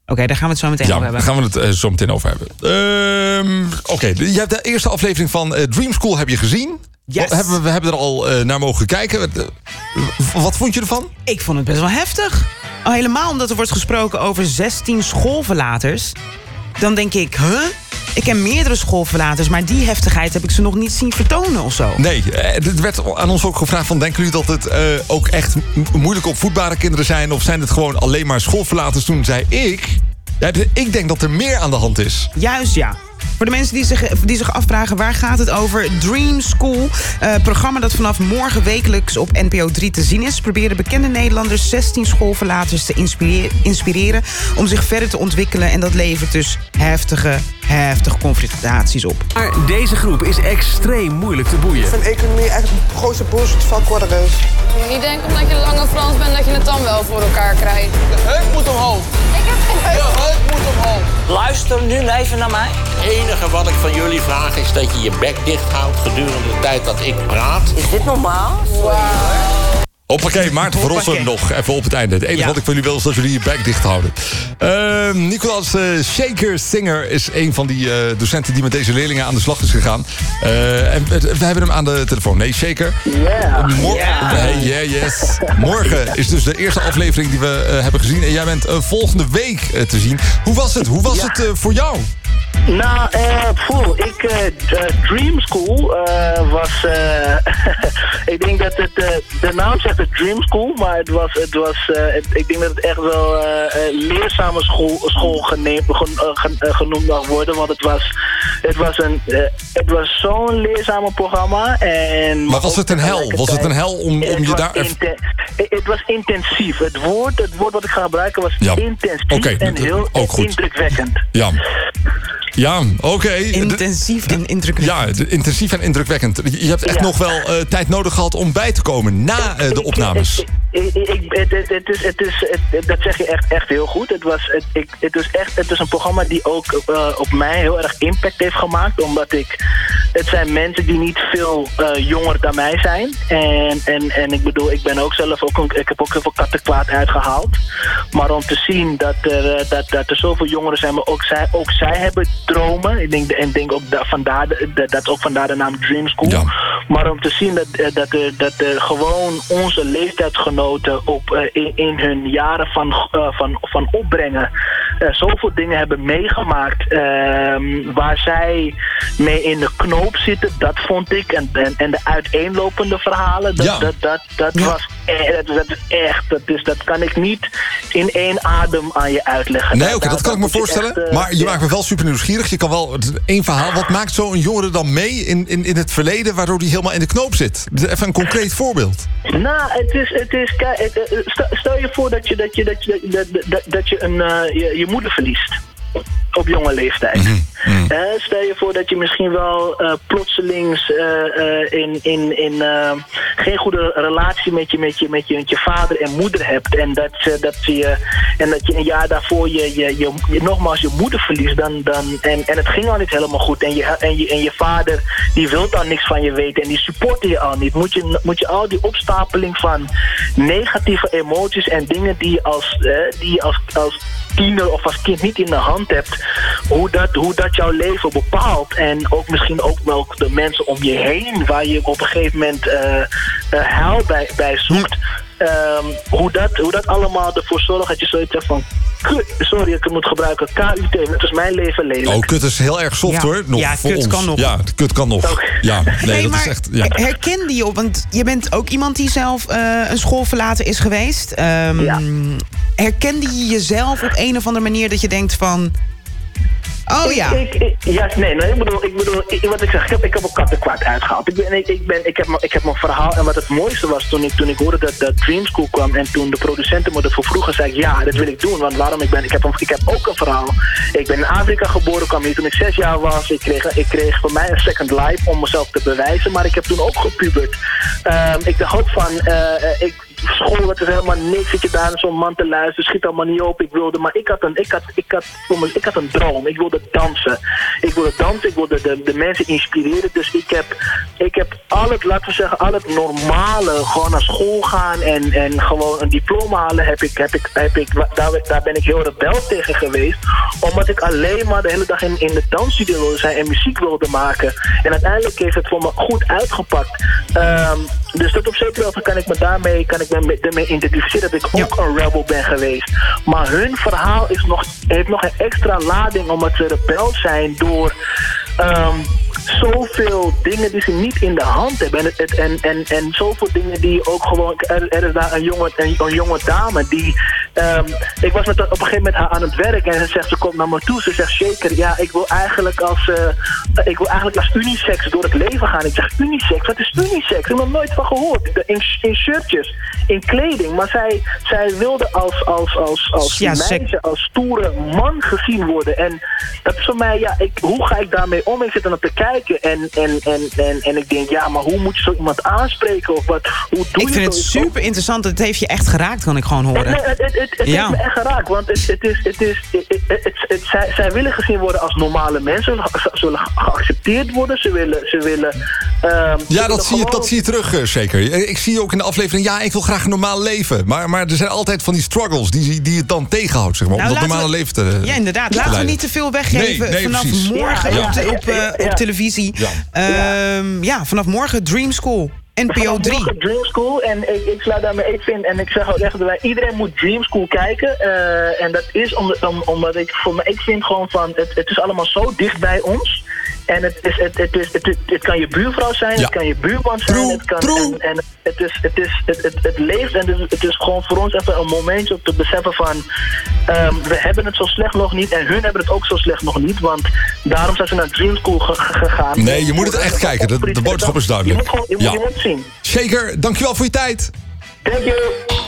Oké, daar gaan we het zo meteen over hebben. Ja, daar gaan we het zo meteen over hebben. Oké, je hebt de eerste aflevering van Dream School heb je gezien. Yes. We hebben er al naar mogen kijken. Wat vond je ervan? Ik vond het best wel heftig. Al helemaal omdat er wordt gesproken over 16 schoolverlaters. Dan denk ik, ik ken meerdere schoolverlaters, maar die heftigheid heb ik ze nog niet zien vertonen of zo. Nee, het werd aan ons ook gevraagd van, denken jullie dat het ook echt moeilijk opvoedbare kinderen zijn? Of zijn het gewoon alleen maar schoolverlaters? Toen zei ik denk dat er meer aan de hand is. Juist, ja. Voor de mensen die zich afvragen, waar gaat het over? Dream School, programma dat vanaf morgen wekelijks op NPO 3 te zien is, proberen bekende Nederlanders 16 schoolverlaters te inspireren om zich verder te ontwikkelen. En dat levert dus heftige confrontaties op. Maar deze groep is extreem moeilijk te boeien. Ik vind economie echt het grootste bullshit vak wat er is. Je moet niet denken omdat je lange Frans bent dat je het dan wel voor elkaar krijgt. De heup moet omhoog. Ik heb geen De heup moet omhoog. Luister nu even naar mij. Het enige wat ik van jullie vraag is dat je je bek dicht houdt gedurende de tijd dat ik praat. Is dit normaal? Hoppakee, Maarten van Rossum nog even op het einde. Het enige wat ik van jullie wil is dat jullie je bek dicht houden. Nicolas Shaker Singer is een van die docenten die met deze leerlingen aan de slag is gegaan. En we hebben hem aan de telefoon. Nee, Shaker? Yes. Morgen is dus de eerste aflevering die we hebben gezien. En jij bent volgende week te zien. Hoe was het? Hoe was het voor jou? Nou, Dream School was... ik denk dat het... de naam zegt het Dream School, maar ik denk dat het echt wel leerzame school genoemd mag worden. Want het was zo'n leerzame programma. Maar was het een hel? Was het een hel om je daar... Het was intensief. Het woord wat ik ga gebruiken was intensief en heel indrukwekkend. Ja, oké. Intensief en indrukwekkend. Ja, intensief en indrukwekkend. Je hebt echt nog wel tijd nodig gehad om bij te komen na de opnames. Dat zeg je echt heel goed. Het is een programma die ook op mij heel erg impact heeft gemaakt. Omdat het zijn mensen die niet veel jonger dan mij zijn. En ik bedoel, ik ben ook zelf ik heb ook heel veel kattenkwaad uitgehaald. Maar om te zien dat er zoveel jongeren zijn, maar ook zij hebben dromen. Ik denk ook vandaar de naam Dream School. Ja. Maar om te zien dat er gewoon onze leeftijdsgenoten in hun jaren van opbrengen zoveel dingen hebben meegemaakt waar zij mee in de knoop zitten, dat vond ik. En de uiteenlopende verhalen, dat kan ik niet in één adem aan je uitleggen. Nee, oké, dat kan ik me voorstellen. Maar je maakt me wel super nieuwsgierig. Je kan wel één verhaal. Wat maakt zo'n jongere dan mee in het verleden, waardoor die helemaal in de knoop zit? Even een concreet voorbeeld. Nou, stel je voor dat je je moeder verliest. Op jonge leeftijd. Stel je voor dat je misschien wel plotselings in geen goede relatie met je vader en moeder hebt. En dat je een jaar daarvoor nogmaals je moeder verliest. En het ging al niet helemaal goed. En je vader die wil dan niks van je weten. En die supporte je al niet. Moet je al die opstapeling van negatieve emoties en dingen die je als tiener of als kind niet in de hand hebt, hoe dat jouw leven bepaalt. En ook misschien ook wel de mensen om je heen, waar je op een gegeven moment heil bij zoekt. Hoe dat allemaal ervoor zorgt dat je zoiets zegt van, sorry, ik moet gebruiken KUT, dat is mijn leven lelijk. Oh, kut is heel erg soft hoor. Nog ja, voor kut ons. kan nog. Ja, kut kan nog. Okay. Ja, nee, dat is echt... Ja. Herkende je op, want je bent ook iemand die zelf een schoolverlater is geweest. Herkende je jezelf op een of andere manier dat je denkt van... Oh ja. Ik bedoel, wat ik zeg, ik heb ook kattenkwaad uitgehaald. Ik heb mijn verhaal. En wat het mooiste was toen ik hoorde dat Dream School kwam en toen de producenten me ervoor vroegen, zei ik ja, dat wil ik doen. Want waarom? Ik heb ook een verhaal. Ik ben in Afrika geboren, kwam hier toen ik 6 jaar was. Ik kreeg voor mij een second life om mezelf te bewijzen, maar ik heb toen ook gepubert. Ik dacht ook van, school, dat is helemaal niks. Zit je daar naar zo'n man te luisteren, schiet allemaal niet op. Maar ik had een droom. Ik wilde dansen. Ik wilde de mensen inspireren. Dus ik heb al het normale, gewoon naar school gaan en gewoon een diploma halen, daar ben ik heel rebel tegen geweest. Omdat ik alleen maar de hele dag in de dansstudio wilde zijn en muziek wilde maken. En uiteindelijk heeft het voor me goed uitgepakt. Dus tot op zekere hoogte kan ik me daarmee identificeren dat ik ook een rebel ben geweest. Maar hun verhaal heeft nog een extra lading omdat ze rebel zijn door zoveel dingen die ze niet in de hand hebben. En zoveel dingen die ook gewoon... Er is daar een jonge dame die... ik was op een gegeven moment haar aan het werk en ze komt naar me toe. Ze zegt, Shaker, ja, ik wil eigenlijk als unisex door het leven gaan. Ik zeg, unisex? Wat is unisex? Ik heb er nog nooit van gehoord. In shirtjes, in kleding. Maar zij wilde als meisje, als stoere man gezien worden. En dat is voor mij, hoe ga ik daarmee om? Ik zit er naar te kijken en ik denk, ja, maar hoe moet je zo iemand aanspreken? Of wat? Hoe doe ik je vind het super interessant. Het heeft je echt geraakt, kan ik gewoon horen. Het heeft me echt geraakt, want zij willen gezien worden als normale mensen. Ze willen geaccepteerd worden. Ze willen dat zie je terug, zeker. Ik zie ook in de aflevering, ik wil graag een normaal leven. Maar er zijn altijd van die struggles die het dan tegenhoudt, zeg maar, om dat normale leven te Ja, inderdaad. Laten we niet te veel weggeven. Nee, vanaf precies. morgen op televisie. Vanaf morgen Dream School. NPO 3. Dream School en ik sluit daarmee. Ik vind, en ik zeg ook echt dat iedereen moet Dream School kijken. En dat is omdat ik vind gewoon van, het is allemaal zo dicht bij ons. En het kan je buurvrouw zijn, het kan je buurman zijn, het leeft en het is gewoon voor ons even een momentje om te beseffen van we hebben het zo slecht nog niet en hun hebben het ook zo slecht nog niet, want daarom zijn ze naar Dream School gegaan. Nee, je moet het echt kijken, de boodschap is duidelijk. Je moet het zien. Shaker, dankjewel voor je tijd. Thank you.